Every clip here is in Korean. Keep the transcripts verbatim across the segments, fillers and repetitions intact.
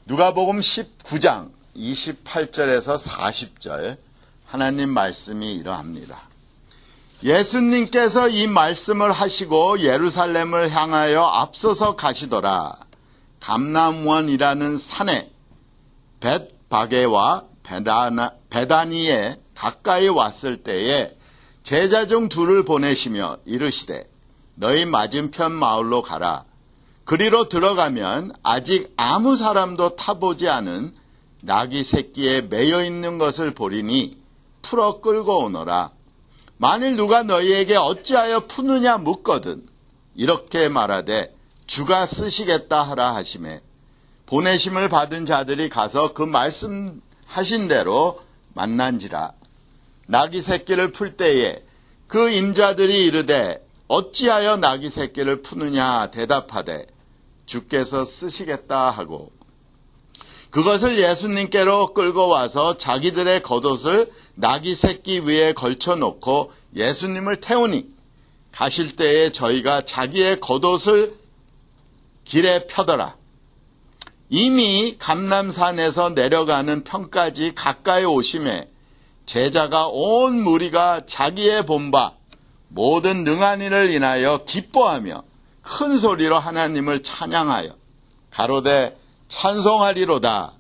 누가복음 십구 장 이십팔 절에서 사십 절 하나님 말씀이 이러합니다. 예수님께서 이 말씀을 하시고 예루살렘을 향하여 앞서서 가시더라. 감람원이라는 산에 벳바게와 베다나, 베다니에 가까이 왔을 때에 제자 중 둘을 보내시며 이르시되 너희 맞은편 마을로 가라. 그리로 들어가면 아직 아무 사람도 타보지 않은 나귀 새끼에 매여 있는 것을 보리니 풀어 끌고 오너라. 만일 누가 너희에게 어찌하여 푸느냐 묻거든 이렇게 말하되 주가 쓰시겠다 하라 하시매 보내심을 받은 자들이 가서 그 말씀하신 대로 만난지라. 나귀 새끼를 풀 때에 그 인자들이 이르되 어찌하여 나귀 새끼를 푸느냐 대답하되 주께서 쓰시겠다 하고 그것을 예수님께로 끌고 와서 자기들의 겉옷을 나귀 새끼 위에 걸쳐놓고 예수님을 태우니 가실 때에 저희가 자기의 겉옷을 길에 펴더라. 이미 감람산에서 내려가는 편까지 가까이 오심에 제자가 온 무리가 자기의 본바 모든 능한 일을 인하여 기뻐하며 큰 소리로 하나님을 찬양하여 가로되 찬송하리로다.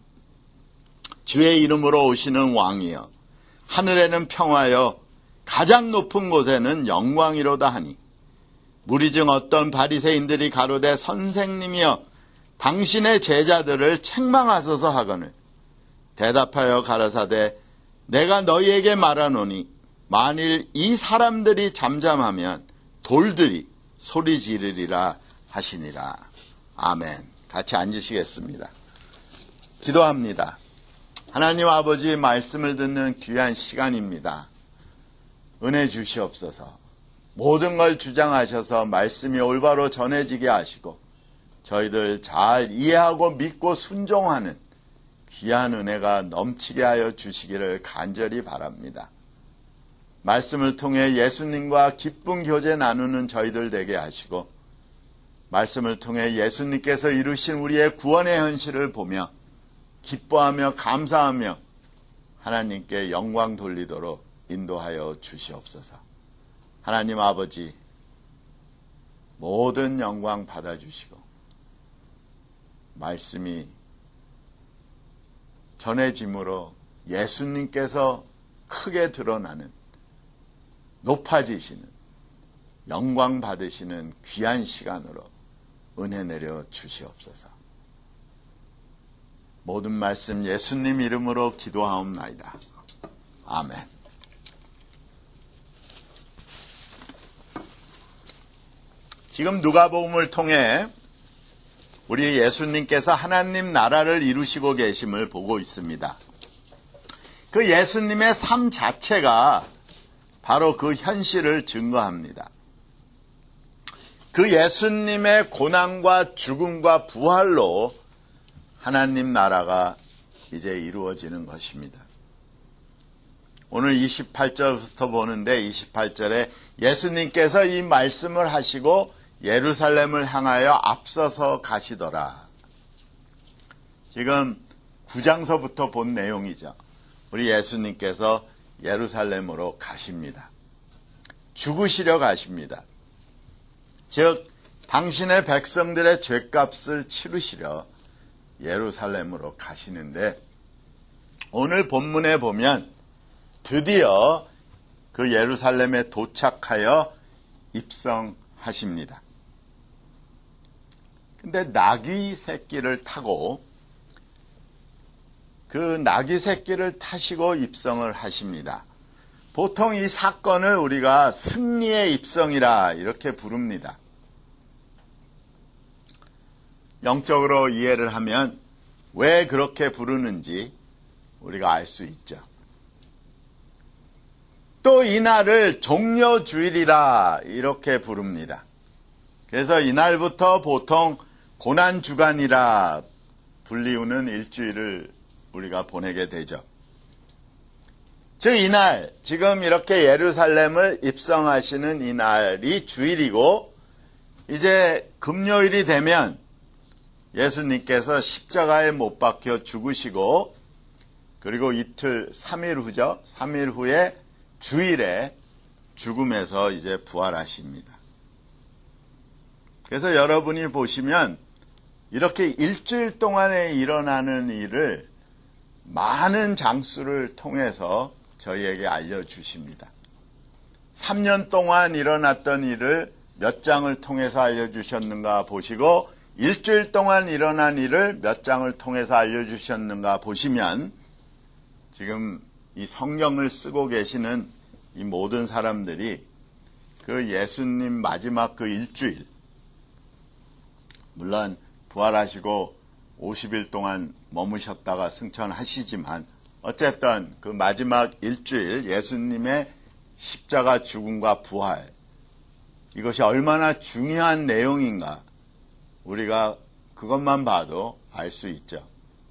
주의 이름으로 오시는 왕이여 하늘에는 평화여 가장 높은 곳에는 영광이로다 하니 무리 중 어떤 바리새인들이 가로되 선생님이여 당신의 제자들을 책망하소서 하거늘 대답하여 가라사대 내가 너희에게 말하노니 만일 이 사람들이 잠잠하면 돌들이 소리 지르리라 하시니라. 아멘. 같이 앉으시겠습니다. 기도합니다. 하나님 아버지 말씀을 듣는 귀한 시간입니다. 은혜 주시옵소서. 모든 걸 주장하셔서 말씀이 올바로 전해지게 하시고 저희들 잘 이해하고 믿고 순종하는 귀한 은혜가 넘치게 하여 주시기를 간절히 바랍니다. 말씀을 통해 예수님과 기쁜 교제 나누는 저희들 되게 하시고 말씀을 통해 예수님께서 이루신 우리의 구원의 현실을 보며 기뻐하며 감사하며 하나님께 영광 돌리도록 인도하여 주시옵소서. 하나님 아버지 모든 영광 받아주시고 말씀이 전해짐으로 예수님께서 크게 드러나는 높아지시는 영광 받으시는 귀한 시간으로 은혜 내려 주시옵소서. 모든 말씀 예수님 이름으로 기도하옵나이다. 아멘. 지금 누가복음을 통해 우리 예수님께서 하나님 나라를 이루시고 계심을 보고 있습니다. 그 예수님의 삶 자체가 바로 그 현실을 증거합니다. 그 예수님의 고난과 죽음과 부활로 하나님 나라가 이제 이루어지는 것입니다. 오늘 이십팔 절부터 보는데 이십팔 절에 예수님께서 이 말씀을 하시고 예루살렘을 향하여 앞서서 가시더라. 지금 구 장서부터 본 내용이죠. 우리 예수님께서 예루살렘으로 가십니다. 죽으시려 가십니다. 즉 당신의 백성들의 죗값을 치르시려 예루살렘으로 가시는데 오늘 본문에 보면 드디어 그 예루살렘에 도착하여 입성하십니다. 근데 나귀 새끼를 타고 그 나귀 새끼를 타시고 입성을 하십니다. 보통 이 사건을 우리가 승리의 입성이라 이렇게 부릅니다. 영적으로 이해를 하면 왜 그렇게 부르는지 우리가 알 수 있죠. 또 이날을 종려주일이라 이렇게 부릅니다. 그래서 이날부터 보통 고난주간이라 불리우는 일주일을 우리가 보내게 되죠. 즉 이날 지금 이렇게 예루살렘을 입성하시는 이날이 주일이고 이제 금요일이 되면 예수님께서 십자가에 못 박혀 죽으시고 그리고 이틀 삼 일 후죠. 삼 일 후에 주일에 죽음에서 이제 부활하십니다. 그래서 여러분이 보시면 이렇게 일주일 동안에 일어나는 일을 많은 장수를 통해서 저희에게 알려주십니다. 삼 년 동안 일어났던 일을 몇 장을 통해서 알려주셨는가 보시고 일주일 동안 일어난 일을 몇 장을 통해서 알려주셨는가 보시면 지금 이 성경을 쓰고 계시는 이 모든 사람들이 그 예수님 마지막 그 일주일, 물론 부활하시고 오십 일 동안 머무셨다가 승천하시지만 어쨌든 그 마지막 일주일 예수님의 십자가 죽음과 부활, 이것이 얼마나 중요한 내용인가 우리가 그것만 봐도 알 수 있죠.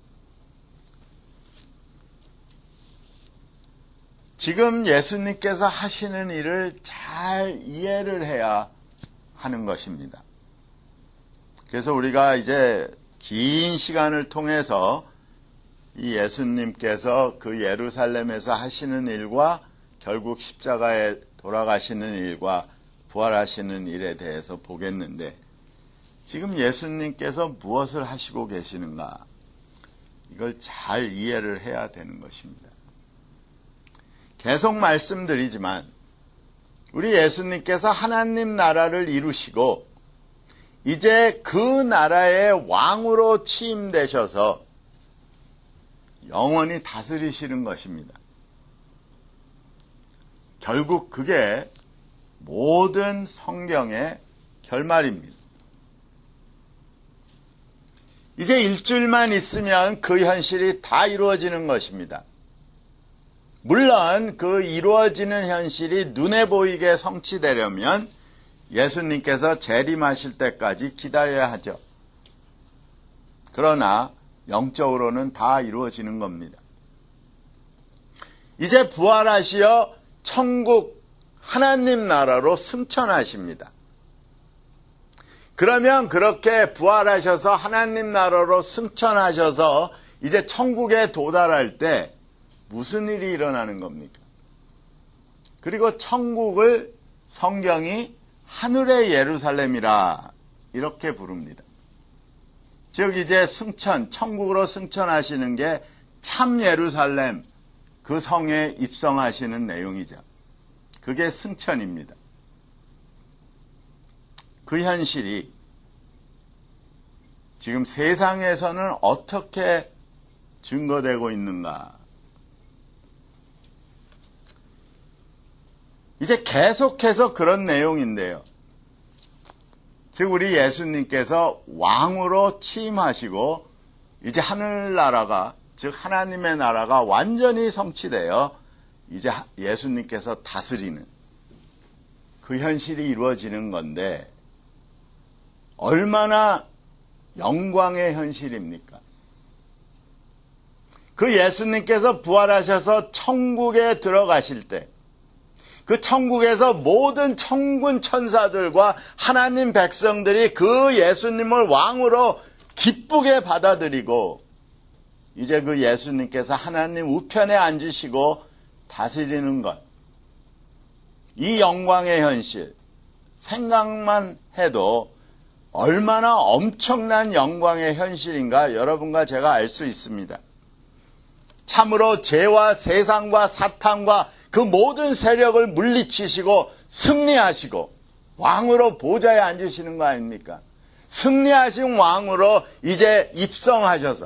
지금 예수님께서 하시는 일을 잘 이해를 해야 하는 것입니다. 그래서 우리가 이제 긴 시간을 통해서 이 예수님께서 그 예루살렘에서 하시는 일과 결국 십자가에 돌아가시는 일과 부활하시는 일에 대해서 보겠는데 지금 예수님께서 무엇을 하시고 계시는가 이걸 잘 이해를 해야 되는 것입니다. 계속 말씀드리지만 우리 예수님께서 하나님 나라를 이루시고 이제 그 나라의 왕으로 취임되셔서 영원히 다스리시는 것입니다. 결국 그게 모든 성경의 결말입니다. 이제 일주일만 있으면 그 현실이 다 이루어지는 것입니다. 물론 그 이루어지는 현실이 눈에 보이게 성취되려면 예수님께서 재림하실 때까지 기다려야 하죠. 그러나 영적으로는 다 이루어지는 겁니다. 이제 부활하시어 천국 하나님 나라로 승천하십니다. 그러면 그렇게 부활하셔서 하나님 나라로 승천하셔서 이제 천국에 도달할 때 무슨 일이 일어나는 겁니까? 그리고 천국을 성경이 하늘의 예루살렘이라 이렇게 부릅니다. 즉 이제 승천, 천국으로 승천하시는 게 참 예루살렘, 그 성에 입성하시는 내용이죠. 그게 승천입니다. 그 현실이 지금 세상에서는 어떻게 증거되고 있는가? 이제 계속해서 그런 내용인데요. 즉 우리 예수님께서 왕으로 취임하시고 이제 하늘나라가 즉 하나님의 나라가 완전히 성취되어 이제 예수님께서 다스리는 그 현실이 이루어지는 건데 얼마나 영광의 현실입니까? 그 예수님께서 부활하셔서 천국에 들어가실 때 그 천국에서 모든 천군 천사들과 하나님 백성들이 그 예수님을 왕으로 기쁘게 받아들이고 이제 그 예수님께서 하나님 우편에 앉으시고 다스리는 것, 이 영광의 현실 생각만 해도 얼마나 엄청난 영광의 현실인가 여러분과 제가 알 수 있습니다. 참으로 죄와 세상과 사탄과 그 모든 세력을 물리치시고 승리하시고 왕으로 보좌에 앉으시는 거 아닙니까? 승리하신 왕으로 이제 입성하셔서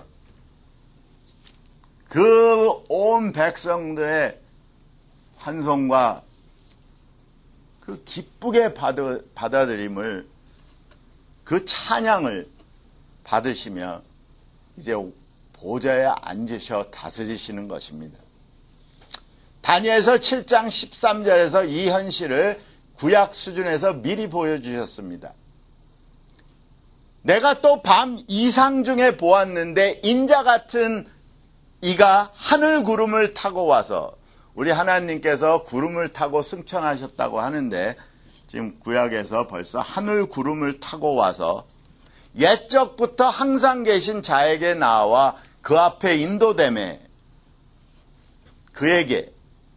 그 온 백성들의 환송과 그 기쁘게 받아, 받아들임을 그 찬양을 받으시며 이제 보좌에 앉으셔 다스리시는 것입니다. 다니엘서 칠 장 십삼 절에서 이 현실을 구약 수준에서 미리 보여주셨습니다. 내가 또 밤 이상 중에 보았는데 인자 같은 이가 하늘 구름을 타고 와서 우리 하나님께서 구름을 타고 승천하셨다고 하는데 지금 구약에서 벌써 하늘 구름을 타고 와서 옛적부터 항상 계신 자에게 나와 그 앞에 인도됨에 그에게,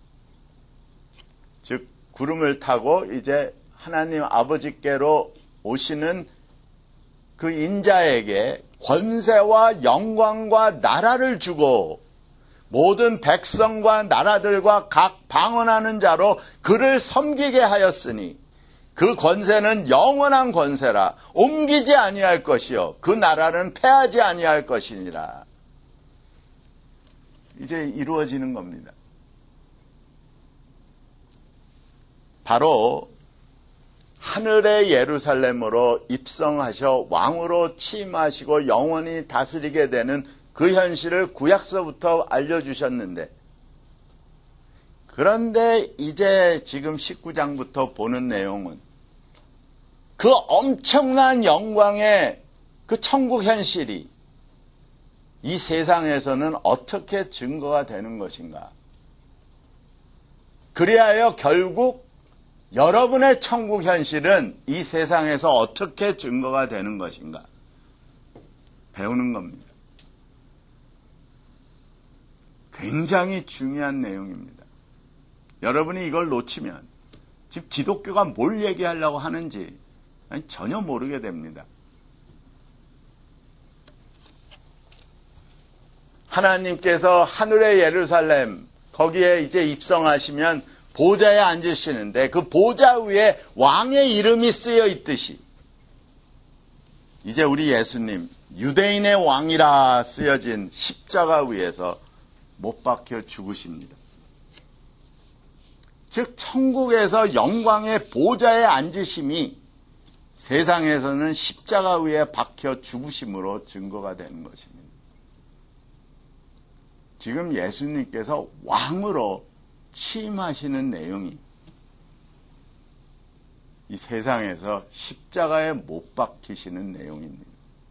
즉 구름을 타고 이제 하나님 아버지께로 오시는 그 인자에게 권세와 영광과 나라를 주고 모든 백성과 나라들과 각 방언하는 자로 그를 섬기게 하였으니 그 권세는 영원한 권세라. 옮기지 아니할 것이요 그 나라는 패하지 아니할 것이니라. 이제 이루어지는 겁니다. 바로 하늘의 예루살렘으로 입성하셔 왕으로 취임하시고 영원히 다스리게 되는 그 현실을 구약서부터 알려주셨는데, 그런데 이제 지금 십구 장부터 보는 내용은 그 엄청난 영광의 그 천국 현실이 이 세상에서는 어떻게 증거가 되는 것인가. 그리하여 결국 여러분의 천국 현실은 이 세상에서 어떻게 증거가 되는 것인가 배우는 겁니다. 굉장히 중요한 내용입니다. 여러분이 이걸 놓치면 지금 기독교가 뭘 얘기하려고 하는지 전혀 모르게 됩니다. 하나님께서 하늘의 예루살렘 거기에 이제 입성하시면 보좌에 앉으시는데 그 보좌 위에 왕의 이름이 쓰여 있듯이 이제 우리 예수님 유대인의 왕이라 쓰여진 십자가 위에서 못 박혀 죽으십니다. 즉 천국에서 영광의 보좌에 앉으심이 세상에서는 십자가 위에 박혀 죽으심으로 증거가 되는 것입니다. 지금 예수님께서 왕으로 취임하시는 내용이 이 세상에서 십자가에 못 박히시는 내용입니다.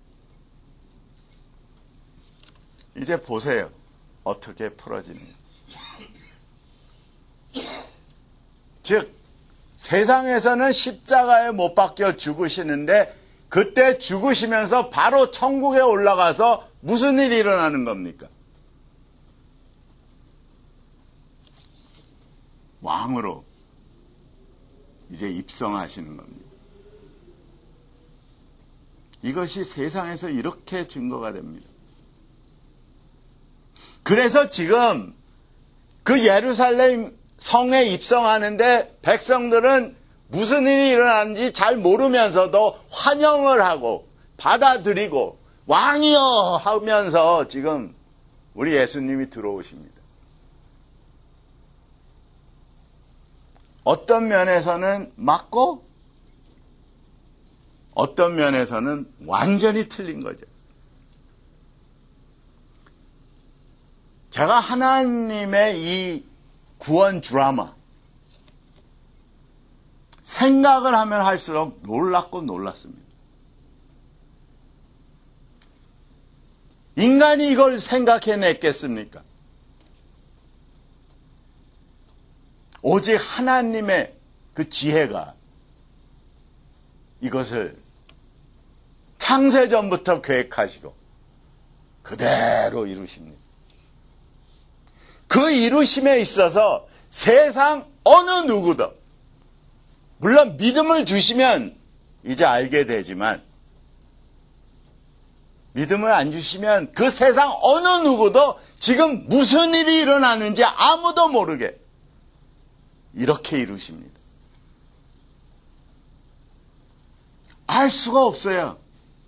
이제 보세요. 어떻게 풀어지는가. 즉 세상에서는 십자가에 못 박혀 죽으시는데 그때 죽으시면서 바로 천국에 올라가서 무슨 일이 일어나는 겁니까? 왕으로 이제 입성하시는 겁니다. 이것이 세상에서 이렇게 증거가 됩니다. 그래서 지금 그 예루살렘 성에 입성하는데 백성들은 무슨 일이 일어나는지 잘 모르면서도 환영을 하고 받아들이고 왕이여 하면서 지금 우리 예수님이 들어오십니다. 어떤 면에서는 맞고 어떤 면에서는 완전히 틀린 거죠. 제가 하나님의 이 구원 드라마 생각을 하면 할수록 놀랍고 놀랐습니다. 인간이 이걸 생각해냈겠습니까? 오직 하나님의 그 지혜가 이것을 창세전부터 계획하시고 그대로 이루십니다. 그 이루심에 있어서 세상 어느 누구도, 물론 믿음을 주시면 이제 알게 되지만 믿음을 안 주시면 그 세상 어느 누구도 지금 무슨 일이 일어나는지 아무도 모르게 이렇게 이루십니다. 알 수가 없어요.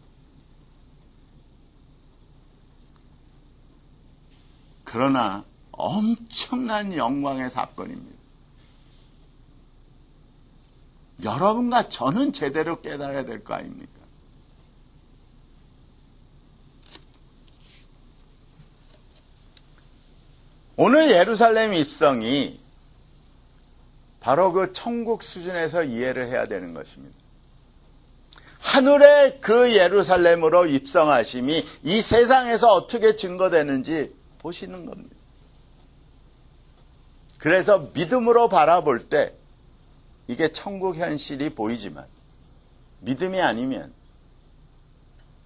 그러나 엄청난 영광의 사건입니다. 여러분과 저는 제대로 깨달아야 될 거 아닙니까? 오늘 예루살렘 입성이 바로 그 천국 수준에서 이해를 해야 되는 것입니다. 하늘의 그 예루살렘으로 입성하심이 이 세상에서 어떻게 증거되는지 보시는 겁니다. 그래서 믿음으로 바라볼 때 이게 천국 현실이 보이지만 믿음이 아니면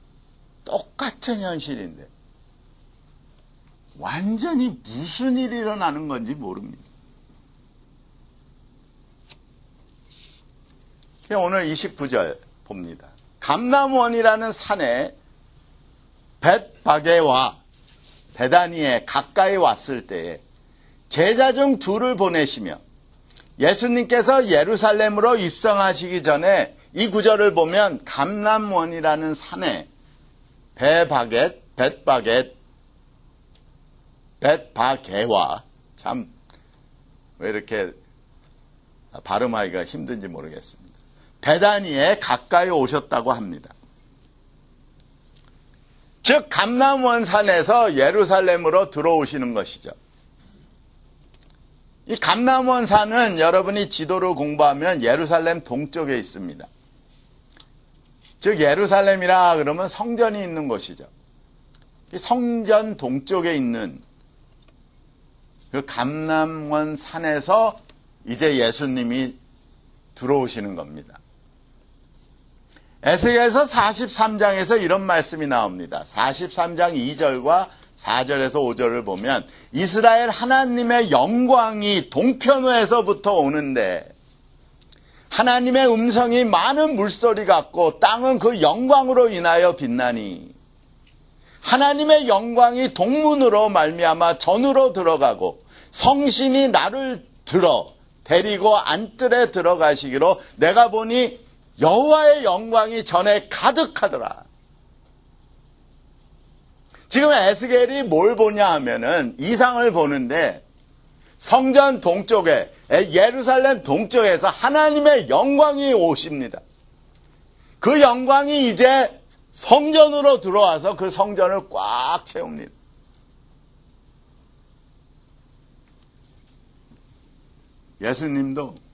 똑같은 현실인데 완전히 무슨 일이 일어나는 건지 모릅니다. 오늘 이십구 절 봅니다. 감람원이라는 산에 벳바게와 베다니에 가까이 왔을 때에 제자 중 둘을 보내시며 예수님께서 예루살렘으로 입성하시기 전에 이 구절을 보면 감람원이라는 산에 베바겟, 벳바겟, 벳바게와 참 왜 이렇게 발음하기가 힘든지 모르겠습니다. 베다니에 가까이 오셨다고 합니다. 즉 감람원 산에서 예루살렘으로 들어오시는 것이죠. 이 감람원 산은 여러분이 지도를 공부하면 예루살렘 동쪽에 있습니다. 즉 예루살렘이라 그러면 성전이 있는 곳이죠. 이 성전 동쪽에 있는 그 감람원 산에서 이제 예수님이 들어오시는 겁니다. 에스겔서 사십삼 장에서 이런 말씀이 나옵니다. 사십삼 장 이 절과 사 절에서 오 절을 보면 이스라엘 하나님의 영광이 동편에서부터 오는데 하나님의 음성이 많은 물소리 같고 땅은 그 영광으로 인하여 빛나니 하나님의 영광이 동문으로 말미암아 전으로 들어가고 성신이 나를 들어 데리고 안뜰에 들어가시기로 내가 보니 여호와의 영광이 전에 가득하더라. 지금 에스겔이 뭘 보냐 하면은 이상을 보는데 성전 동쪽에 예루살렘 동쪽에서 하나님의 영광이 오십니다. 그 영광이 이제 성전으로 들어와서 그 성전을 꽉 채웁니다. 예수님도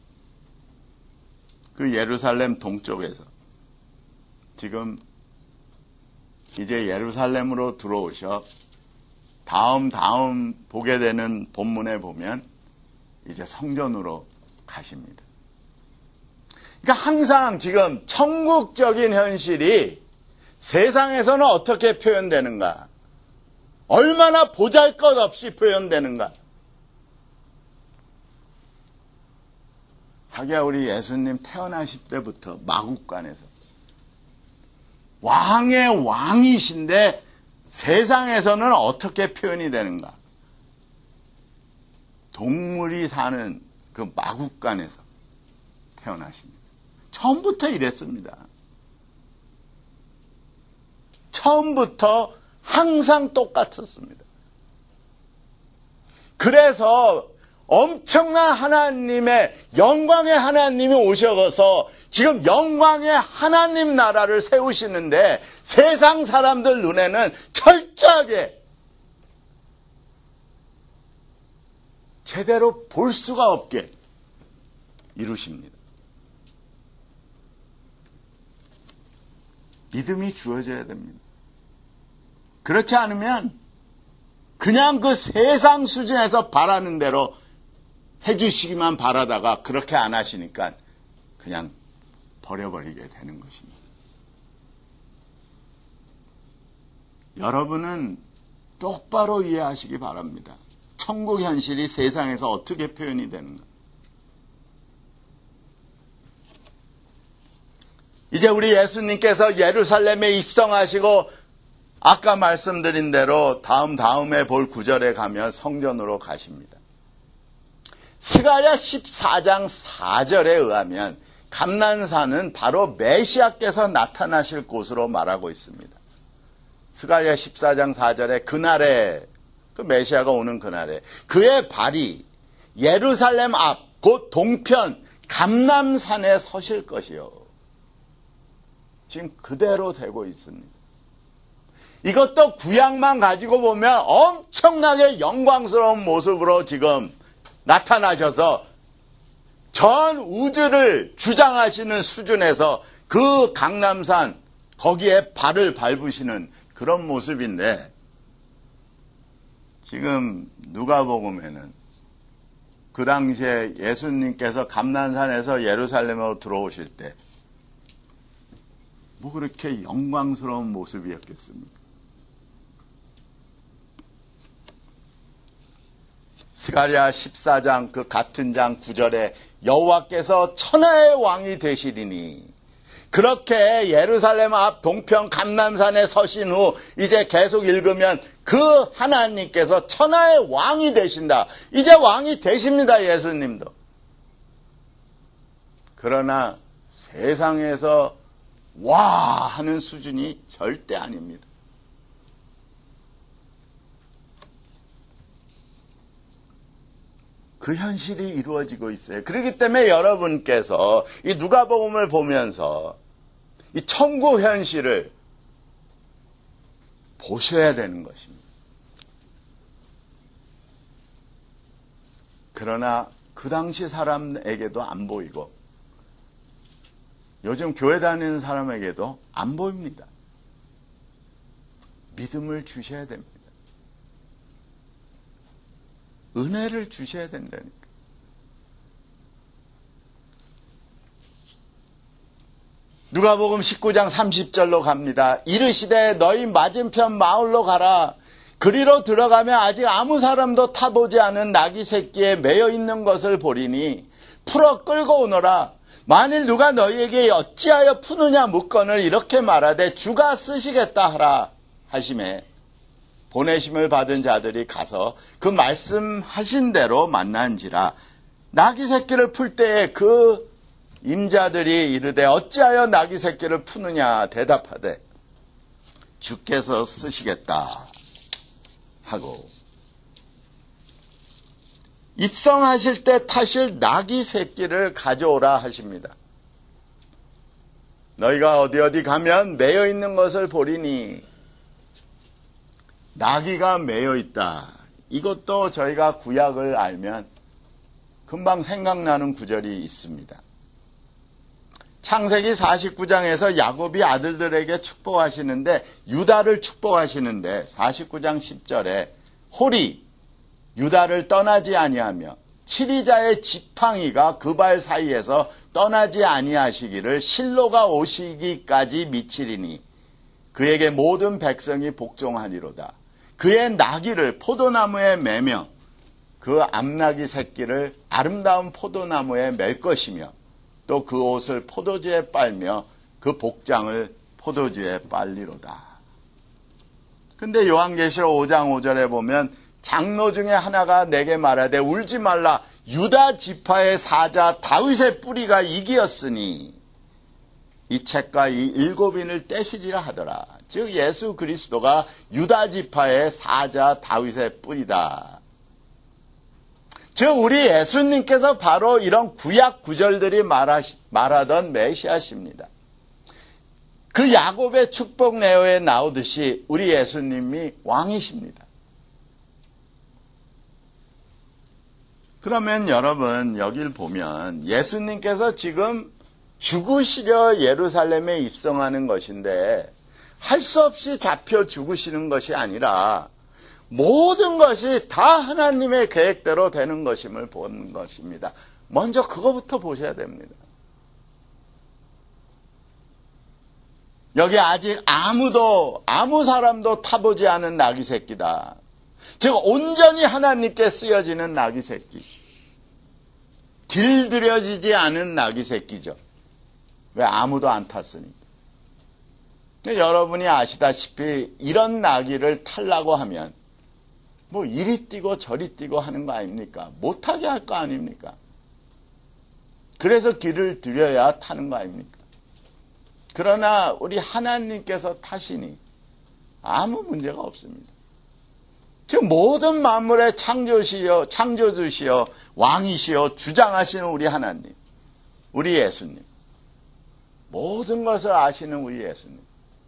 그 예루살렘 동쪽에서 지금 이제 예루살렘으로 들어오셔 다음 다음 보게 되는 본문에 보면 이제 성전으로 가십니다. 그러니까 항상 지금 천국적인 현실이 세상에서는 어떻게 표현되는가? 얼마나 보잘것없이 표현되는가? 하기야 우리 예수님 태어나실 때부터 마국간에서 왕의 왕이신데 세상에서는 어떻게 표현이 되는가? 동물이 사는 그 마국간에서 태어나십니다. 처음부터 이랬습니다. 처음부터 항상 똑같았습니다. 그래서 엄청난 하나님의 영광의 하나님이 오셔서 지금 영광의 하나님 나라를 세우시는데 세상 사람들 눈에는 철저하게 제대로 볼 수가 없게 이루십니다. 믿음이 주어져야 됩니다. 그렇지 않으면 그냥 그 세상 수준에서 바라는 대로 해주시기만 바라다가 그렇게 안 하시니까 그냥 버려버리게 되는 것입니다. 여러분은 똑바로 이해하시기 바랍니다. 천국 현실이 세상에서 어떻게 표현이 되는가. 이제 우리 예수님께서 예루살렘에 입성하시고 아까 말씀드린 대로 다음 다음에 볼 구절에 가면 성전으로 가십니다. 스가랴 십사 장 사 절에 의하면 감난산은 바로 메시아께서 나타나실 곳으로 말하고 있습니다. 스가랴 십사 장 사 절에 그날에 그 메시아가 오는 그날에 그의 발이 예루살렘 앞 곧 동편 감람산에 서실 것이요. 지금 그대로 되고 있습니다. 이것도 구약만 가지고 보면 엄청나게 영광스러운 모습으로 지금 나타나셔서 전 우주를 주장하시는 수준에서 그 강남산 거기에 발을 밟으시는 그런 모습인데 지금 누가복음에는 그 당시에 예수님께서 감난산에서 예루살렘으로 들어오실 때 뭐 그렇게 영광스러운 모습이었겠습니까? 스가랴 십사 장 그 같은 장 구 절에 여호와께서 천하의 왕이 되시리니, 그렇게 예루살렘 앞 동편 감람산에 서신 후 이제 계속 읽으면 그 하나님께서 천하의 왕이 되신다. 이제 왕이 되십니다, 예수님도. 그러나 세상에서 와 하는 수준이 절대 아닙니다. 그 현실이 이루어지고 있어요. 그렇기 때문에 여러분께서 이 누가복음을 보면서 이 천국 현실을 보셔야 되는 것입니다. 그러나 그 당시 사람에게도 안 보이고 요즘 교회 다니는 사람에게도 안 보입니다. 믿음을 주셔야 됩니다. 은혜를 주셔야 된다니까. 누가복음 십구 장 삼십 절로 갑니다. 이르시되 너희 맞은편 마을로 가라. 그리로 들어가면 아직 아무 사람도 타보지 않은 나귀 새끼에 매여 있는 것을 보리니 풀어 끌고 오너라. 만일 누가 너희에게 어찌하여 푸느냐 묻거늘 이렇게 말하되 주가 쓰시겠다 하라 하시매, 보내심을 받은 자들이 가서 그 말씀하신 대로 만난지라. 나귀 새끼를 풀 때에 그 임자들이 이르되 어찌하여 나귀 새끼를 푸느냐 대답하되 주께서 쓰시겠다 하고, 입성하실 때 타실 나귀 새끼를 가져오라 하십니다. 너희가 어디 어디 가면 매여 있는 것을 보리니, 나귀가 매여 있다. 이것도 저희가 구약을 알면 금방 생각나는 구절이 있습니다. 창세기 사십구 장에서 야곱이 아들들에게 축복하시는데, 유다를 축복하시는데 사십구 장 십 절에 홀이 유다를 떠나지 아니하며 칠이자의 지팡이가 그 발 사이에서 떠나지 아니하시기를 실로가 오시기까지 미치리니 그에게 모든 백성이 복종하리로다. 그의 나귀를 포도나무에 매며 그 암나귀 새끼를 아름다운 포도나무에 맬 것이며 또 그 옷을 포도주에 빨며 그 복장을 포도주에 빨리로다. 근데 요한계시록 오 장 오 절에 보면 장로 중에 하나가 내게 말하되 울지 말라. 유다 지파의 사자 다윗의 뿌리가 이기었으니 이 책과 이 일곱인을 떼시리라 하더라. 즉 예수 그리스도가 유다 지파의 사자 다윗의 뿌리다. 즉 우리 예수님께서 바로 이런 구약 구절들이 말하시, 말하던 메시아십니다. 그 야곱의 축복 내용에 나오듯이 우리 예수님이 왕이십니다. 그러면 여러분 여길 보면 예수님께서 지금 죽으시려 예루살렘에 입성하는 것인데 할 수 없이 잡혀 죽으시는 것이 아니라 모든 것이 다 하나님의 계획대로 되는 것임을 보는 것입니다. 먼저 그거부터 보셔야 됩니다. 여기 아직 아무도 아무 사람도 타보지 않은 나귀 새끼다. 즉 온전히 하나님께 쓰여지는 나귀 새끼. 길들여지지 않은 나귀 새끼죠. 왜? 아무도 안 탔으니까. 여러분이 아시다시피 이런 나귀를 타려고 하면 뭐 이리 뛰고 저리 뛰고 하는 거 아닙니까? 못하게 할 거 아닙니까? 그래서 길을 들여야 타는 거 아닙니까? 그러나 우리 하나님께서 타시니 아무 문제가 없습니다. 지금 모든 만물의 창조시여, 창조주시여, 왕이시여, 주장하시는 우리 하나님, 우리 예수님, 모든 것을 아시는 우리 예수님,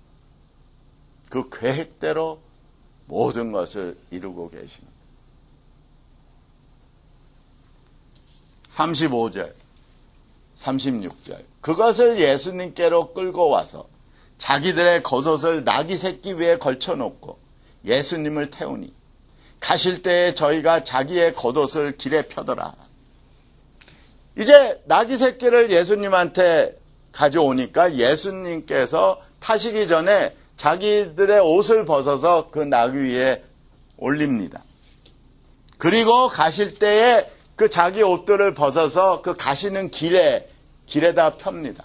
그 계획대로 모든 것을 이루고 계십니다. 삼십오 절, 삼십육 절, 그것을 예수님께로 끌고 와서 자기들의 겉옷을 나귀 새끼 위에 걸쳐놓고 예수님을 태우니 가실 때에 저희가 자기의 겉옷을 길에 펴더라. 이제 나귀 새끼를 예수님한테 가져오니까 예수님께서 타시기 전에 자기들의 옷을 벗어서 그 나귀 위에 올립니다. 그리고 가실 때에 그 자기 옷들을 벗어서 그 가시는 길에, 길에다 펴니다.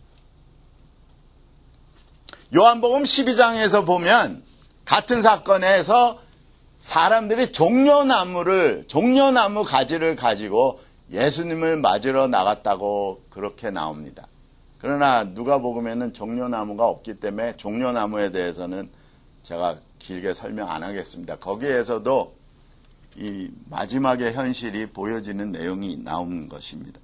요한복음 십이 장에서 보면 같은 사건에서 사람들이 종려나무를, 종려나무 가지를 가지고 예수님을 맞으러 나갔다고 그렇게 나옵니다. 그러나 누가복음에는 종려나무가 없기 때문에 종려나무에 대해서는 제가 길게 설명 안 하겠습니다. 거기에서도 이 마지막의 현실이 보여지는 내용이 나오는 것입니다.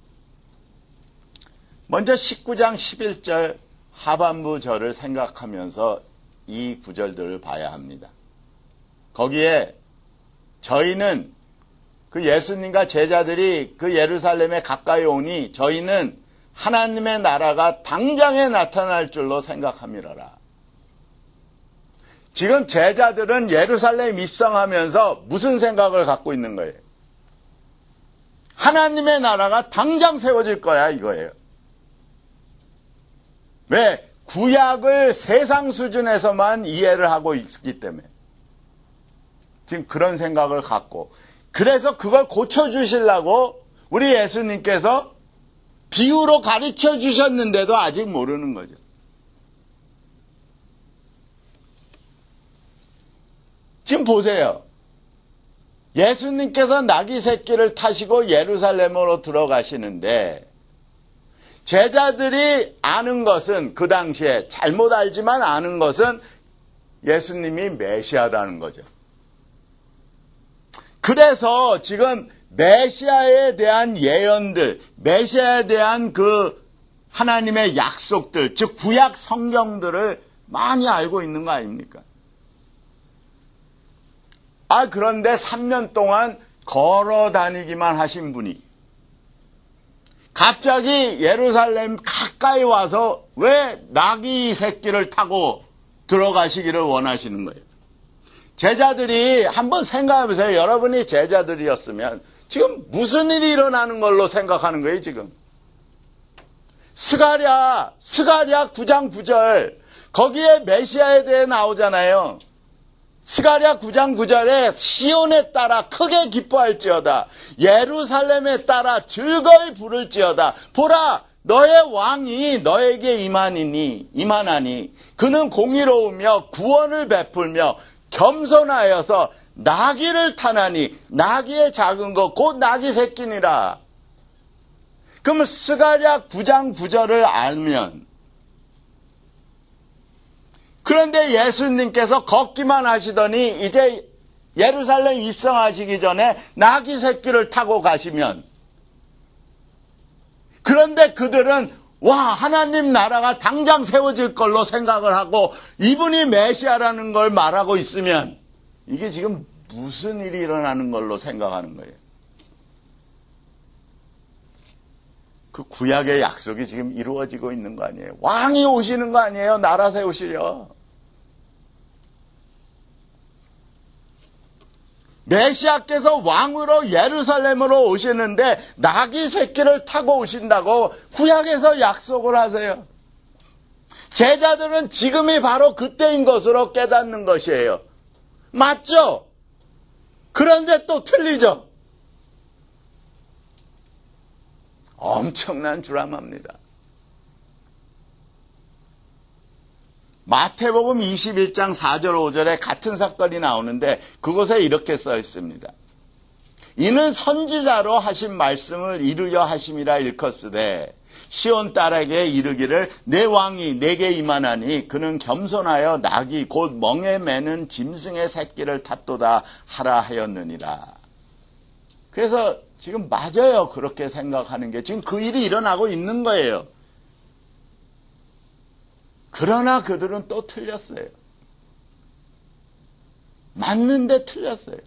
먼저 십구 장 십일 절 하반부 절을 생각하면서 이 구절들을 봐야 합니다. 거기에 저희는 그 예수님과 제자들이 그 예루살렘에 가까이 오니 저희는 하나님의 나라가 당장에 나타날 줄로 생각함이러라. 지금 제자들은 예루살렘 입성하면서 무슨 생각을 갖고 있는 거예요? 하나님의 나라가 당장 세워질 거야 이거예요. 왜? 구약을 세상 수준에서만 이해를 하고 있기 때문에 지금 그런 생각을 갖고, 그래서 그걸 고쳐주시려고 우리 예수님께서 비유로 가르쳐 주셨는데도 아직 모르는 거죠. 지금 보세요. 예수님께서 나귀 새끼를 타시고 예루살렘으로 들어가시는데 제자들이 아는 것은, 그 당시에 잘못 알지만 아는 것은 예수님이 메시아라는 거죠. 그래서 지금 메시아에 대한 예언들, 메시아에 대한 그 하나님의 약속들, 즉 구약 성경들을 많이 알고 있는 거 아닙니까? 아, 그런데 삼 년 동안 걸어 다니기만 하신 분이 갑자기 예루살렘 가까이 와서 왜 나귀 새끼를 타고 들어가시기를 원하시는 거예요? 제자들이 한번 생각해보세요. 여러분이 제자들이었으면 지금 무슨 일이 일어나는 걸로 생각하는 거예요, 지금? 스가랴, 스가랴 구 장 구 절, 거기에 메시아에 대해 나오잖아요. 스가랴 구 장 구 절에 시온에 따라 크게 기뻐할지어다, 예루살렘에 따라 즐거이 부를지어다. 보라, 너의 왕이 너에게 임하니니, 임하나니 그는 공의로우며 구원을 베풀며 겸손하여서 나귀를 타나니, 나귀의 작은 것 곧 나귀 새끼니라. 그러면 스가랴 구 장 구 절을 알면, 그런데 예수님께서 걷기만 하시더니 이제 예루살렘 입성하시기 전에 나귀 새끼를 타고 가시면, 그런데 그들은 와, 하나님 나라가 당장 세워질 걸로 생각을 하고 이분이 메시아라는 걸 말하고 있으면 이게 지금 무슨 일이 일어나는 걸로 생각하는 거예요? 그 구약의 약속이 지금 이루어지고 있는 거 아니에요? 왕이 오시는 거 아니에요? 나라 세우시려. 메시아께서 왕으로 예루살렘으로 오시는데 나귀 새끼를 타고 오신다고 구약에서 약속을 하세요. 제자들은 지금이 바로 그때인 것으로 깨닫는 것이에요. 맞죠? 그런데 또 틀리죠? 엄청난 드라마입니다. 마태복음 이십일 장 사 절 오 절에 같은 사건이 나오는데 그곳에 이렇게 써 있습니다. 이는 선지자로 하신 말씀을 이루려 하심이라 일컫으되 시온 딸에게 이르기를 내 왕이 내게 임하나니 그는 겸손하여 낙이 곧 멍에 매는 짐승의 새끼를 탔도다 하라 하였느니라. 그래서 지금 맞아요. 그렇게 생각하는 게 지금 그 일이 일어나고 있는 거예요. 그러나 그들은 또 틀렸어요. 맞는데 틀렸어요.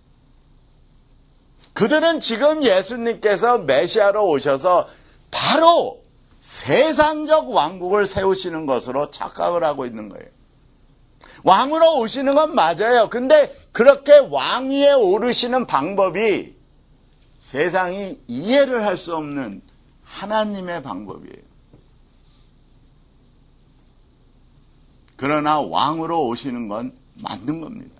그들은 지금 예수님께서 메시아로 오셔서 바로 세상적 왕국을 세우시는 것으로 착각을 하고 있는 거예요. 왕으로 오시는 건 맞아요. 근데 그렇게 왕위에 오르시는 방법이 세상이 이해를 할 수 없는 하나님의 방법이에요. 그러나 왕으로 오시는 건 맞는 겁니다.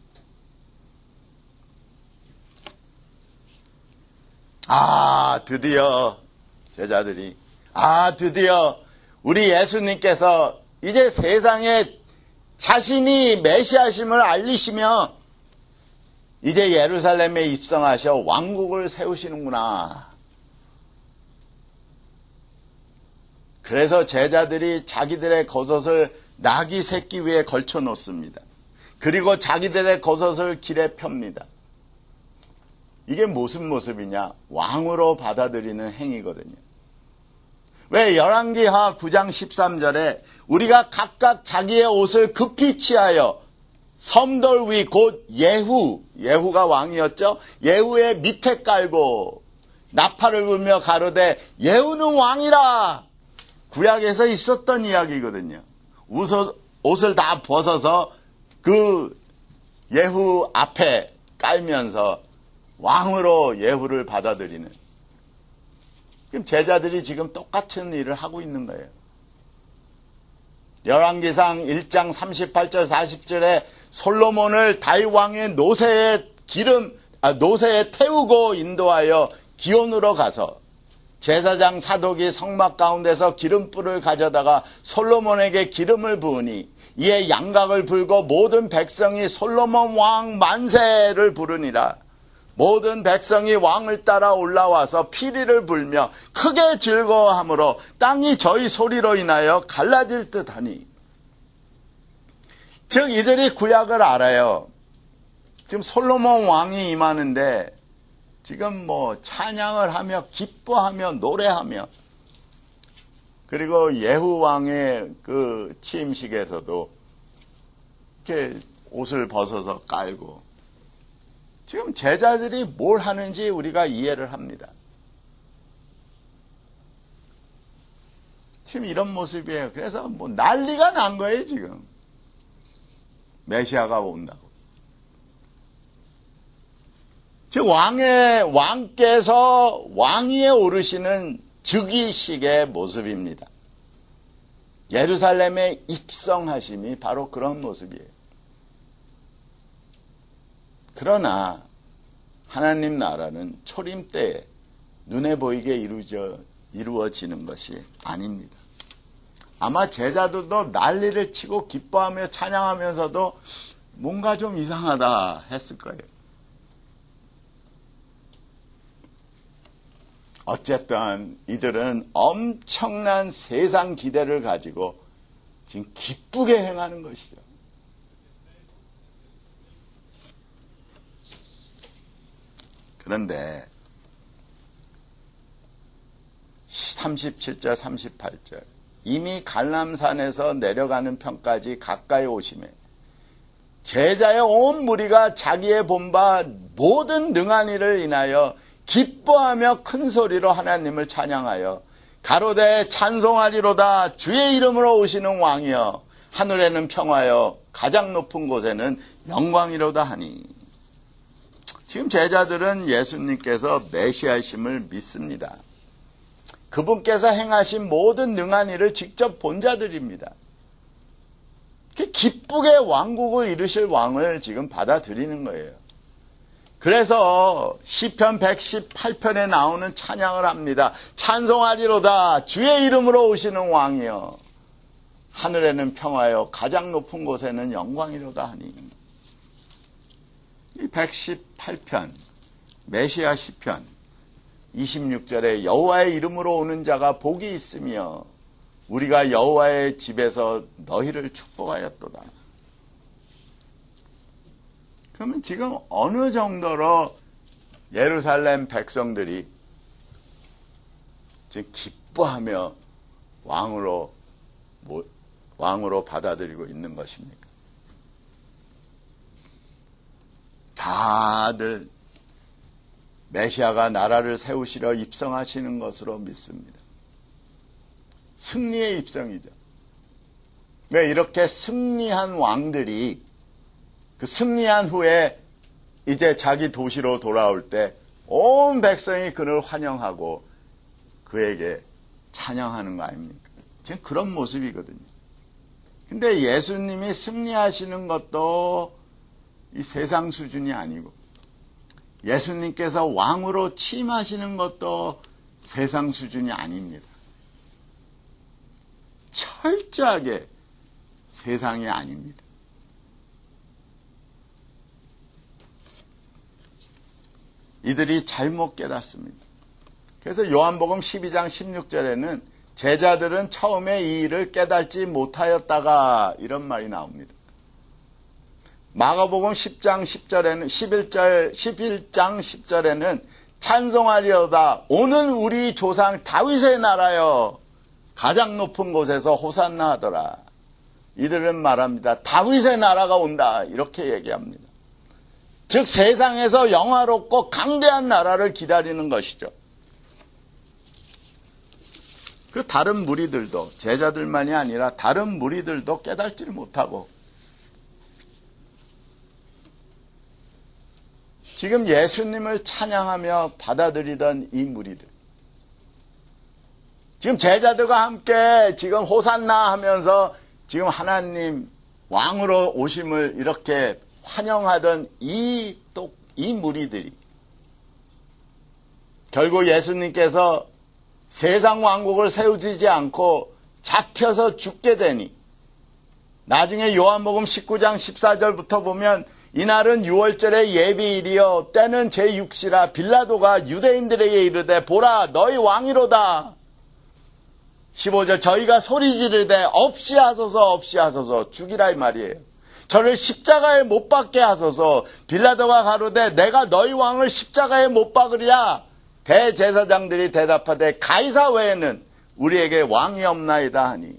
아, 드디어 제자들이, 아, 드디어 우리 예수님께서 이제 세상에 자신이 메시아심을 알리시며 이제 예루살렘에 입성하셔 왕국을 세우시는구나. 그래서 제자들이 자기들의 겉옷을 나귀 새끼 위에 걸쳐 놓습니다. 그리고 자기들의 겉옷을 길에 펴니다. 이게 무슨 모습이냐? 왕으로 받아들이는 행위거든요. 왜 열왕기하 구 장 십삼 절에 우리가 각각 자기의 옷을 급히 취하여 섬돌 위 곧 예후, 예후가 왕이었죠. 예후의 밑에 깔고 나팔을 불며 가로되 예후는 왕이라. 구약에서 있었던 이야기거든요. 옷을, 옷을 다 벗어서 그 예후 앞에 깔면서 왕으로 예후를 받아들이는. 지금 제자들이 지금 똑같은 일을 하고 있는 거예요. 열왕기상 일 장 삼십팔 절 사십 절에 솔로몬을 다윗 왕의 노새에 기름, 아, 노새에 태우고 인도하여 기온으로 가서 제사장 사독이 성막 가운데서 기름불을 가져다가 솔로몬에게 기름을 부으니 이에 양각을 불고 모든 백성이 솔로몬 왕 만세를 부르니라. 모든 백성이 왕을 따라 올라와서 피리를 불며 크게 즐거워하므로 땅이 저희 소리로 인하여 갈라질 듯하니. 즉 이들이 구약을 알아요. 지금 솔로몬 왕이 임하는데 지금 뭐 찬양을 하며 기뻐하며 노래하며, 그리고 예후 왕의 그 취임식에서도 이렇게 옷을 벗어서 깔고, 지금 제자들이 뭘 하는지 우리가 이해를 합니다. 지금 이런 모습이에요. 그래서 뭐 난리가 난 거예요, 지금. 메시아가 온다고. 즉 왕의 왕께서 왕위에 오르시는 즉위식의 모습입니다. 예루살렘에 입성하심이 바로 그런 모습이에요. 그러나 하나님 나라는 초림 때에 눈에 보이게 이루어져, 이루어지는 것이 아닙니다. 아마 제자들도 난리를 치고 기뻐하며 찬양하면서도 뭔가 좀 이상하다 했을 거예요. 어쨌든 이들은 엄청난 세상 기대를 가지고 지금 기쁘게 행하는 것이죠. 그런데 삼십칠 절 삼십팔 절 이미 갈람산에서 내려가는 편까지 가까이 오시매 제자의 온 무리가 자기의 본바 모든 능한 일을 인하여 기뻐하며 큰 소리로 하나님을 찬양하여 가로되 찬송하리로다. 주의 이름으로 오시는 왕이여 하늘에는 평화여 가장 높은 곳에는 영광이로다 하니. 지금 제자들은 예수님께서 메시아이심을 믿습니다. 그분께서 행하신 모든 능한 일을 직접 본 자들입니다. 기쁘게 왕국을 이루실 왕을 지금 받아들이는 거예요. 그래서 시편 백십팔 편에 나오는 찬양을 합니다. 찬송하리로다. 주의 이름으로 오시는 왕이여 하늘에는 평화여 가장 높은 곳에는 영광이로다 하니. 이 백십팔 편 메시아 시편 이십육 절에 여호와의 이름으로 오는 자가 복이 있으며 우리가 여호와의 집에서 너희를 축복하였도다. 그러면 지금 어느 정도로 예루살렘 백성들이 지금 기뻐하며 왕으로 왕으로 받아들이고 있는 것입니까? 다들 메시아가 나라를 세우시려 입성하시는 것으로 믿습니다. 승리의 입성이죠. 왜 이렇게 승리한 왕들이 그 승리한 후에 이제 자기 도시로 돌아올 때 온 백성이 그를 환영하고 그에게 찬양하는 거 아닙니까? 지금 그런 모습이거든요. 근데 예수님이 승리하시는 것도 이 세상 수준이 아니고 예수님께서 왕으로 취임하시는 것도 세상 수준이 아닙니다. 철저하게 세상이 아닙니다. 이들이 잘못 깨닫습니다. 그래서 요한복음 십이 장 십육 절에는 제자들은 처음에 이 일을 깨닫지 못하였다가 이런 말이 나옵니다. 마가복음 십 장 십 절에는 십일 절 십일 장 십 절에는 찬송하리어다 오는 우리 조상 다윗의 나라여 가장 높은 곳에서 호산나 하더라. 이들은 말합니다. 다윗의 나라가 온다 이렇게 얘기합니다. 즉 세상에서 영화롭고 강대한 나라를 기다리는 것이죠. 그 다른 무리들도 제자들만이 아니라 다른 무리들도 깨닫지를 못하고 지금 예수님을 찬양하며 받아들이던 이 무리들 지금 제자들과 함께 지금 호산나 하면서 지금 하나님 왕으로 오심을 이렇게 환영하던 이, 또, 이 무리들이 결국 예수님께서 세상 왕국을 세우지 않고 잡혀서 죽게 되니 나중에 요한복음 십구 장 십사 절부터 보면 이날은 유월절의 예비일이요 때는 제육 시라 빌라도가 유대인들에게 이르되 보라 너희 왕이로다. 십오 절 저희가 소리 지르되 없이 하소서 없이 하소서 죽이라 이 말이에요. 저를 십자가에 못 박게 하소서. 빌라도가 가로되 내가 너희 왕을 십자가에 못 박으랴. 대제사장들이 대답하되 가이사 외에는 우리에게 왕이 없나이다 하니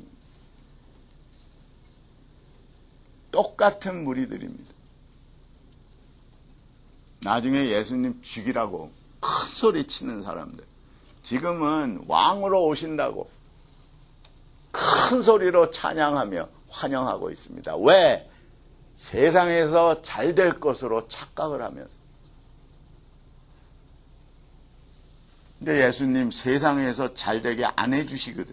똑같은 무리들입니다. 나중에 예수님 죽이라고 큰 소리 치는 사람들 지금은 왕으로 오신다고 큰 소리로 찬양하며 환영하고 있습니다. 왜? 세상에서 잘 될 것으로 착각을 하면서. 근데 예수님 세상에서 잘 되게 안 해주시거든.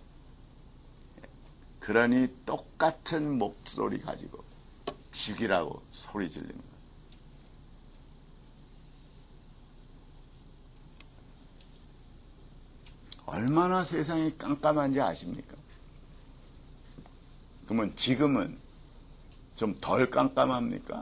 그러니 똑같은 목소리 가지고 죽이라고 소리 지르는 거예요. 얼마나 세상이 깜깜한지 아십니까? 그러면 지금은 좀 덜 깜깜합니까?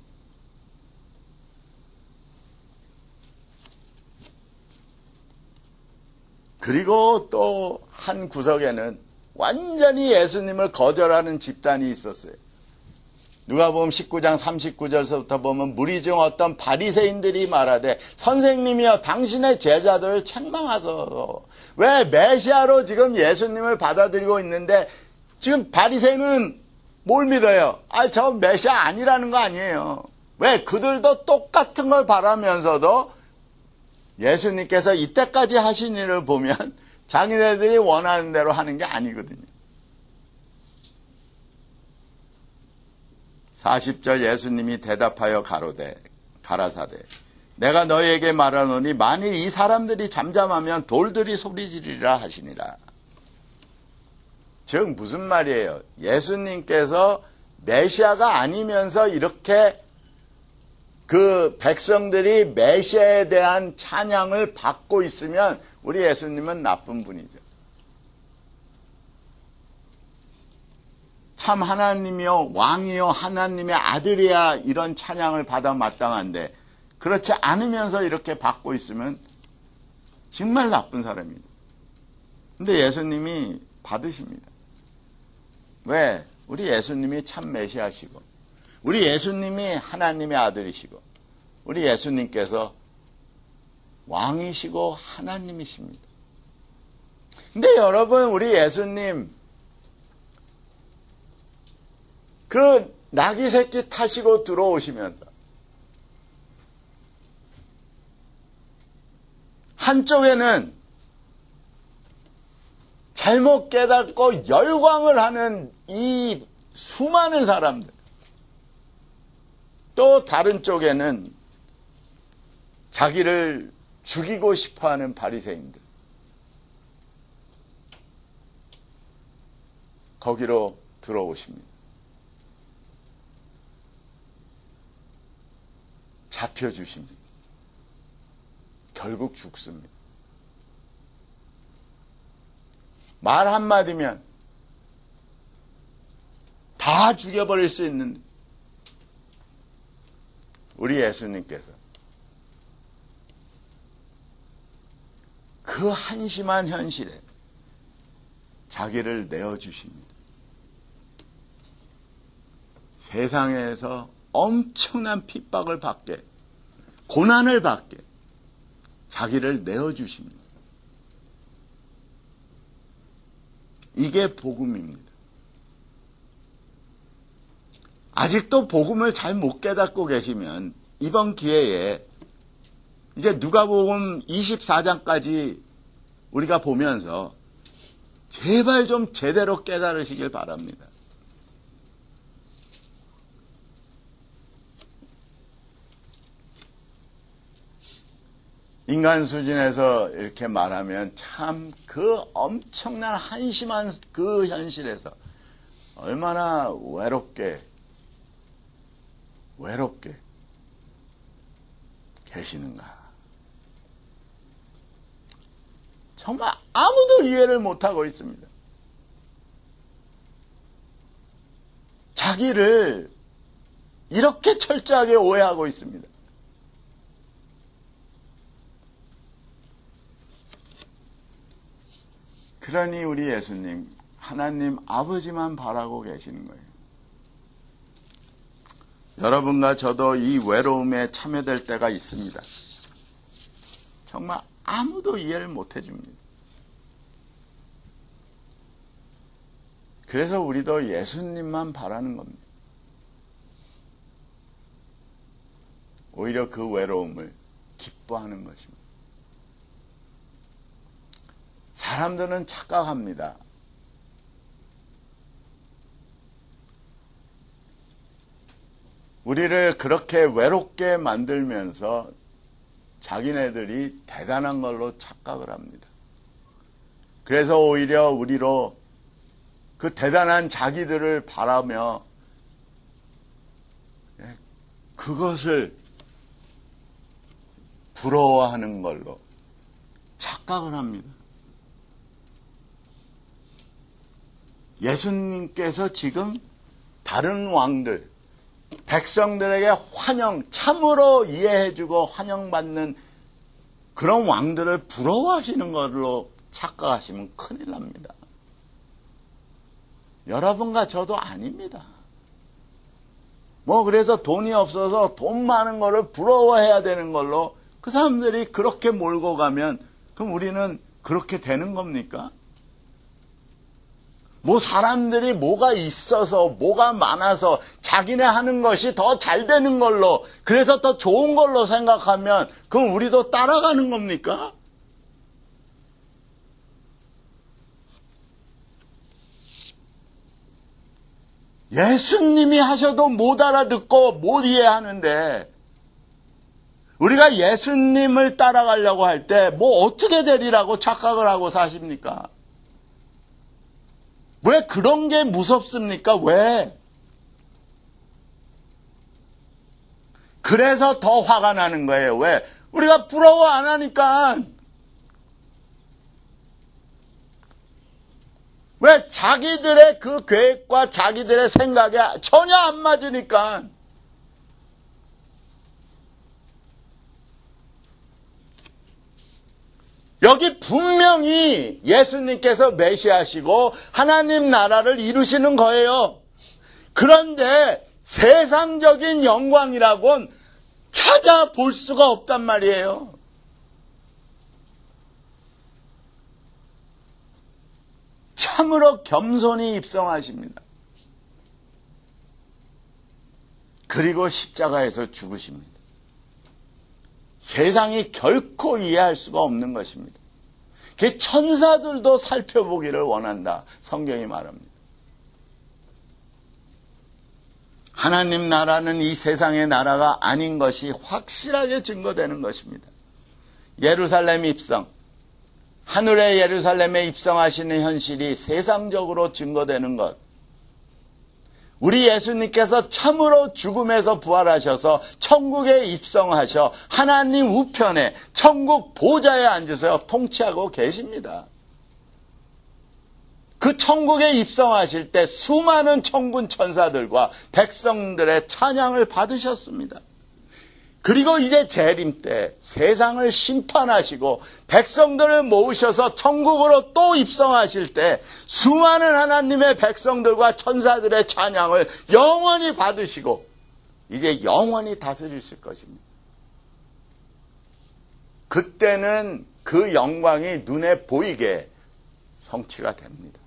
그리고 또 한 구석에는 완전히 예수님을 거절하는 집단이 있었어요. 누가복음 십구 장 삼십구 절서부터 보면 무리 중 어떤 바리새인들이 말하되 선생님이여 당신의 제자들을 책망하소서. 왜 메시아로 지금 예수님을 받아들이고 있는데 지금 바리새인은 뭘 믿어요? 아, 저 메시아 아니라는 거 아니에요. 왜? 그들도 똑같은 걸 바라면서도 예수님께서 이때까지 하신 일을 보면 자기네들이 원하는 대로 하는 게 아니거든요. 사십 절 예수님이 대답하여 가로되 가라사대 내가 너희에게 말하노니 만일 이 사람들이 잠잠하면 돌들이 소리 지르리라 하시니라. 즉 무슨 말이에요? 예수님께서 메시아가 아니면서 이렇게 그 백성들이 메시아에 대한 찬양을 받고 있으면 우리 예수님은 나쁜 분이죠. 참 하나님이요 왕이요 하나님의 아들이야 이런 찬양을 받아 마땅한데 그렇지 않으면서 이렇게 받고 있으면 정말 나쁜 사람입니다. 근데 예수님이 받으십니다. 왜? 우리 예수님이 참 메시아시고 우리 예수님이 하나님의 아들이시고 우리 예수님께서 왕이시고 하나님이십니다. 근데 여러분 우리 예수님 그 나귀 새끼 타시고 들어오시면서 한쪽에는 잘못 깨닫고 열광을 하는 이 수많은 사람들 또 다른 쪽에는 자기를 죽이고 싶어하는 바리새인들 거기로 들어오십니다. 잡혀주십니다. 결국 죽습니다. 말 한마디면 다 죽여버릴 수 있는 우리 예수님께서 그 한심한 현실에 자기를 내어주십니다. 세상에서 엄청난 핍박을 받게, 고난을 받게 자기를 내어주십니다. 이게 복음입니다. 아직도 복음을 잘 못 깨닫고 계시면 이번 기회에 이제 누가복음 이십사 장까지 우리가 보면서 제발 좀 제대로 깨달으시길 바랍니다. 인간 수준에서 이렇게 말하면 참 그 엄청난 한심한 그 현실에서 얼마나 외롭게 외롭게 계시는가. 정말 아무도 이해를 못하고 있습니다. 자기를 이렇게 철저하게 오해하고 있습니다. 그러니 우리 예수님, 하나님 아버지만 바라고 계시는 거예요. 여러분과 저도 이 외로움에 참여될 때가 있습니다. 정말 아무도 이해를 못 해줍니다. 그래서 우리도 예수님만 바라는 겁니다. 오히려 그 외로움을 기뻐하는 것입니다. 사람들은 착각합니다. 우리를 그렇게 외롭게 만들면서 자기네들이 대단한 걸로 착각을 합니다. 그래서 오히려 우리로 그 대단한 자기들을 바라며 그것을 부러워하는 걸로 착각을 합니다. 예수님께서 지금 다른 왕들, 백성들에게 환영, 참으로 이해해주고 환영받는 그런 왕들을 부러워하시는 걸로 착각하시면 큰일 납니다. 여러분과 저도 아닙니다. 뭐 그래서 돈이 없어서 돈 많은 거를 부러워해야 되는 걸로 그 사람들이 그렇게 몰고 가면 그럼 우리는 그렇게 되는 겁니까? 뭐 사람들이 뭐가 있어서 뭐가 많아서 자기네 하는 것이 더 잘 되는 걸로 그래서 더 좋은 걸로 생각하면 그럼 우리도 따라가는 겁니까? 예수님이 하셔도 못 알아듣고 못 이해하는데 우리가 예수님을 따라가려고 할 때 뭐 어떻게 되리라고 착각을 하고 사십니까? 왜 그런 게 무섭습니까? 왜? 그래서 더 화가 나는 거예요. 왜? 우리가 부러워 안 하니까. 왜? 자기들의 그 계획과 자기들의 생각에 전혀 안 맞으니까. 여기 분명히 예수님께서 메시아시고 하나님 나라를 이루시는 거예요. 그런데 세상적인 영광이라고는 찾아볼 수가 없단 말이에요. 참으로 겸손히 입성하십니다. 그리고 십자가에서 죽으십니다. 세상이 결코 이해할 수가 없는 것입니다. 그 천사들도 살펴보기를 원한다. 성경이 말합니다. 하나님 나라는 이 세상의 나라가 아닌 것이 확실하게 증거되는 것입니다. 예루살렘 입성, 하늘의 예루살렘에 입성하시는 현실이 세상적으로 증거되는 것. 우리 예수님께서 참으로 죽음에서 부활하셔서 천국에 입성하셔 하나님 우편에 천국 보좌에 앉으셔 통치하고 계십니다. 그 천국에 입성하실 때 수많은 천군 천사들과 백성들의 찬양을 받으셨습니다. 그리고 이제 재림 때 세상을 심판하시고 백성들을 모으셔서 천국으로 또 입성하실 때 수많은 하나님의 백성들과 천사들의 찬양을 영원히 받으시고 이제 영원히 다스리실 것입니다. 그때는 그 영광이 눈에 보이게 성취가 됩니다.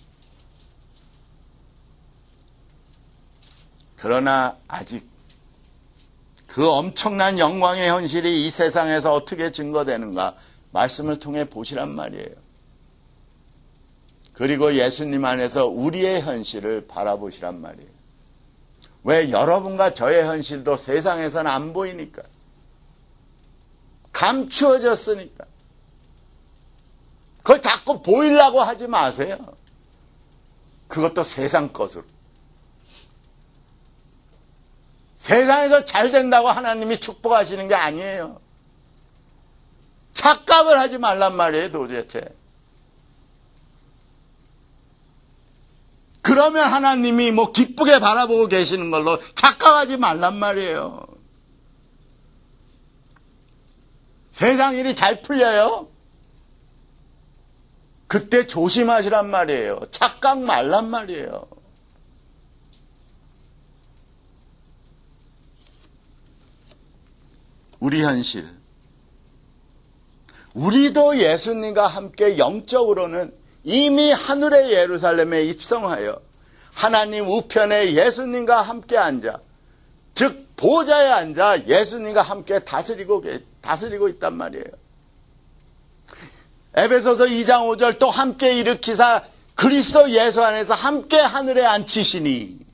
그러나 아직 그 엄청난 영광의 현실이 이 세상에서 어떻게 증거되는가 말씀을 통해 보시란 말이에요. 그리고 예수님 안에서 우리의 현실을 바라보시란 말이에요. 왜 여러분과 저의 현실도 세상에서는 안 보이니까. 감추어졌으니까. 그걸 자꾸 보이려고 하지 마세요. 그것도 세상 것으로. 세상에서 잘 된다고 하나님이 축복하시는 게 아니에요. 착각을 하지 말란 말이에요, 도대체. 그러면 하나님이 뭐 기쁘게 바라보고 계시는 걸로 착각하지 말란 말이에요. 세상 일이 잘 풀려요? 그때 조심하시란 말이에요. 착각 말란 말이에요. 우리 현실. 우리도 예수님과 함께 영적으로는 이미 하늘의 예루살렘에 입성하여 하나님 우편에 예수님과 함께 앉아, 즉 보좌에 앉아 예수님과 함께 다스리고 다스리고 있단 말이에요. 에베소서 이 장 오 절 또 함께 일으키사 그리스도 예수 안에서 함께 하늘에 앉히시니.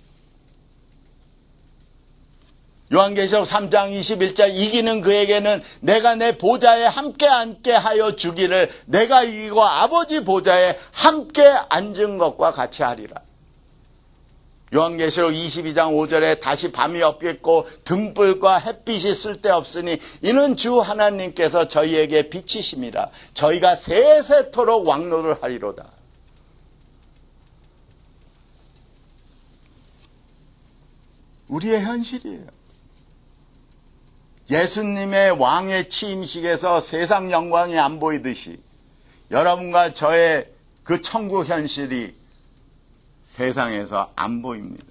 요한계시록 삼 장 이십일 절 이기는 그에게는 내가 내 보좌에 함께 앉게 하여 주기를 내가 이기고 아버지 보좌에 함께 앉은 것과 같이 하리라. 요한계시록 이십이 장 오 절에 다시 밤이 없겠고 등불과 햇빛이 쓸데없으니 이는 주 하나님께서 저희에게 빛이심이라. 저희가 세세토록 왕노를 하리로다. 우리의 현실이에요. 예수님의 왕의 취임식에서 세상 영광이 안 보이듯이 여러분과 저의 그 천국 현실이 세상에서 안 보입니다.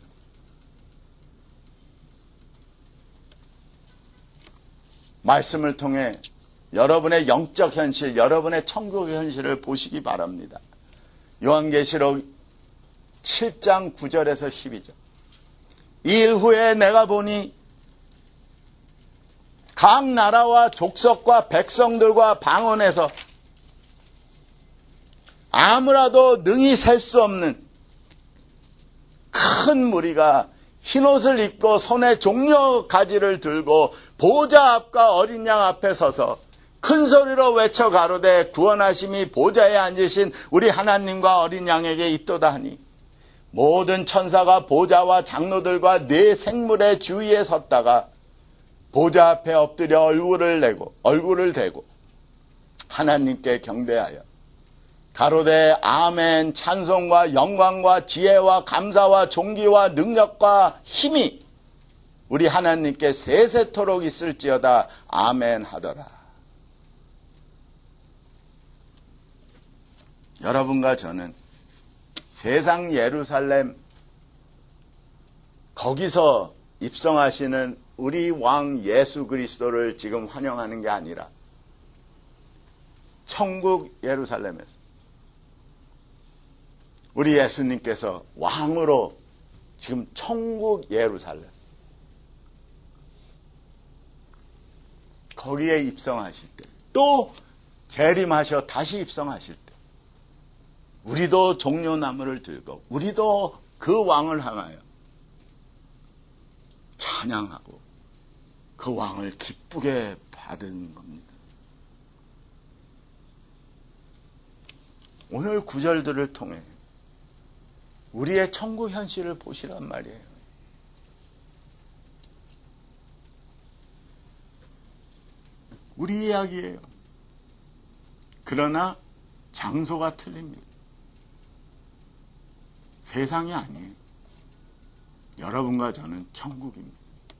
말씀을 통해 여러분의 영적 현실, 여러분의 천국 현실을 보시기 바랍니다. 요한계시록 칠 장 구 절에서 십이 절. 이 일 후에 내가 보니 각 나라와 족속과 백성들과 방언에서 아무라도 능히 셀 수 없는 큰 무리가 흰옷을 입고 손에 종려 가지를 들고 보좌 앞과 어린 양 앞에 서서 큰 소리로 외쳐 가로되 구원하심이 보좌에 앉으신 우리 하나님과 어린 양에게 있도다 하니 모든 천사가 보좌와 장로들과 네 생물의 주위에 섰다가 보좌 앞에 엎드려 얼굴을 내고 얼굴을 대고 하나님께 경배하여 가로되 아멘. 찬송과 영광과 지혜와 감사와 존귀와 능력과 힘이 우리 하나님께 세세토록 있을지어다. 아멘 하더라. 여러분과 저는 세상 예루살렘 거기서 입성하시는 우리 왕 예수 그리스도를 지금 환영하는 게 아니라 천국 예루살렘에서 우리 예수님께서 왕으로 지금 천국 예루살렘 거기에 입성하실 때 또 재림하셔 다시 입성하실 때 우리도 종려나무를 들고 우리도 그 왕을 향하여 찬양하고 그 왕을 기쁘게 받은 겁니다. 오늘 구절들을 통해 우리의 천국 현실을 보시란 말이에요. 우리 이야기예요. 그러나 장소가 틀립니다. 세상이 아니에요. 여러분과 저는 천국입니다.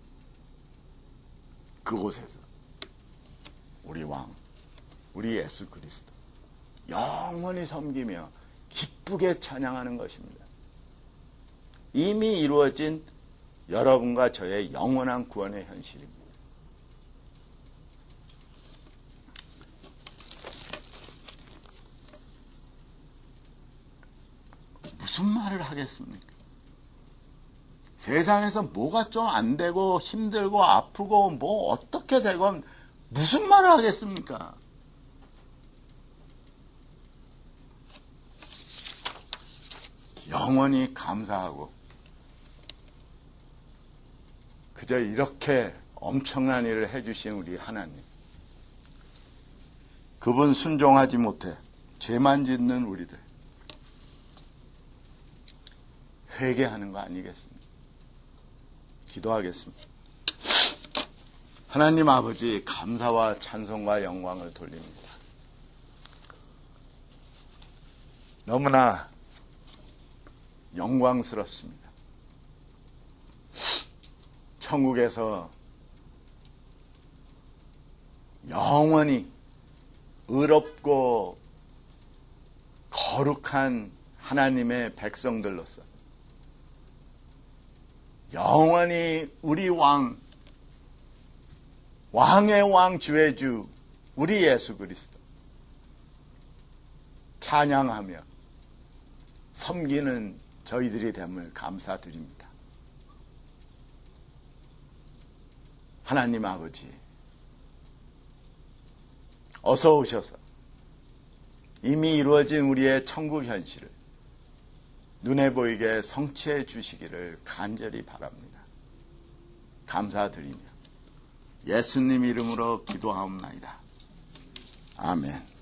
그곳에서 우리 왕, 우리 예수 그리스도 영원히 섬기며 기쁘게 찬양하는 것입니다. 이미 이루어진 여러분과 저의 영원한 구원의 현실입니다. 무슨 말을 하겠습니까? 세상에서 뭐가 좀 안 되고 힘들고 아프고 뭐 어떻게 되건 무슨 말을 하겠습니까? 영원히 감사하고 그저 이렇게 엄청난 일을 해주신 우리 하나님, 그분 순종하지 못해 죄만 짓는 우리들 회개하는 거 아니겠습니까? 기도하겠습니다. 하나님 아버지, 감사와 찬송과 영광을 돌립니다. 너무나 영광스럽습니다. 천국에서 영원히 의롭고 거룩한 하나님의 백성들로서 영원히 우리 왕, 왕의 왕 주의 주 우리 예수 그리스도 찬양하며 섬기는 저희들이 됨을 감사드립니다. 하나님 아버지, 어서 오셔서 이미 이루어진 우리의 천국 현실을 눈에 보이게 성취해 주시기를 간절히 바랍니다. 감사드리며 예수님 이름으로 기도하옵나이다. 아멘.